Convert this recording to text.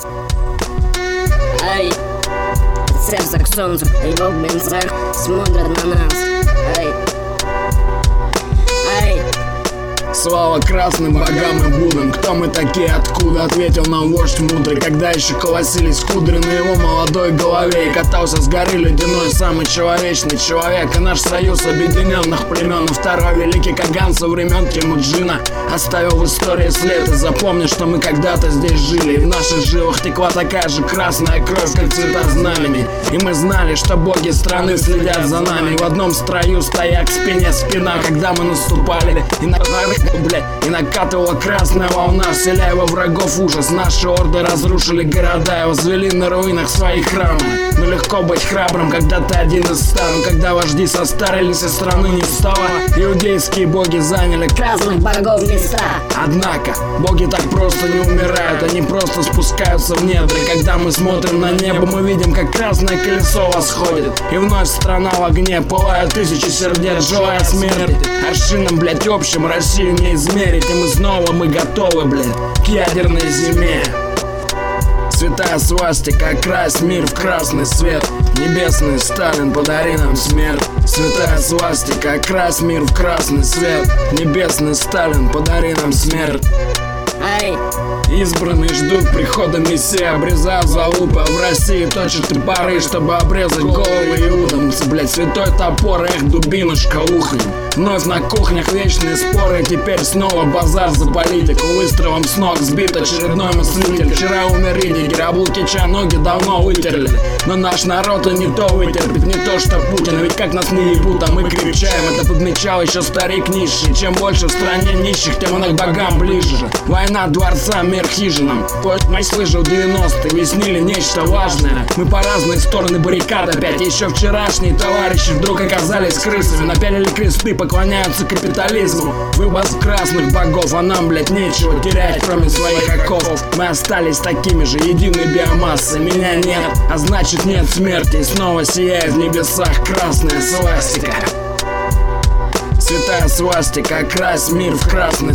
Ай, сердце к солнцу, его в бензах смотрят на нас. Ай, ай. Слава красным богам и будам. Кто мы такие, откуда? Ответил нам вождь мудрый, когда еще колосились кудри на его молодой голове. И катался с горы ледяной самый человечный человек. И наш союз объединенных племен, и второй великий Каган со времен Темуджина оставил в истории след. И запомни, что мы когда-то здесь жили, и в наших жилах текла такая же красная кровь, как цвета знамени. И мы знали, что боги страны следят за нами. В одном строю, стоя к спине спина, когда мы наступали и накатывала красная волна, вселяя во врагов ужас. Наши орды разрушили города и возвели на руинах свои храмы. Но легко быть храбрым, когда ты один из ста. Но когда вожди состарились и страны не стало, иудейские боги заняли Красных богов места. Однако боги так просто не умирают, они просто спускаются в недра. И когда мы смотрим на небо, мы видим, как красное колесо восходит. И вновь страна в огне, пылают тысячи сердец, желая смерти. Аршином, блять, общим Россию не измерить. И мы готовы, блять, к ядерной зиме. Святая свастика, окрась мир в красный свет. Небесный Сталин, подари нам смерть. Святая свастика, окрась мир в красный свет. Небесный Сталин, подари нам смерть. Ай. Избранные ждут прихода мессии, обрезав залупы, в России точат топоры, чтобы обрезать головы иудам. Блять, святой топор, эх, дубинушка, ухнем. Вновь на кухнях вечные споры, теперь снова базар за политику. Выстрелом с ног сбит очередной мыслитель. Вчера умер Ридигер, а Булкича ноги давно вытерли. Но наш народ и не то вытерпит, не то что Путин. Ведь как нас не ебут, а мы кричаем. Это подмечал еще старик нищий. Чем больше в стране нищих, тем он к богам ближе. Война дворца, мир хижинам. Хоть мы слышал 90-е, вы снили нечто важное. Мы по разные стороны баррикад опять. Еще вчерашние товарищи вдруг оказались крысами. Напялили кресты, поклоняются капитализму. Выбор красных богов, а нам, блять, нечего терять, кроме своих оков. Мы остались такими же, единой биомассой. Меня нет, а значит нет смерти. И снова сияет в небесах красная свастика. Святая свастика, окрась мир в красный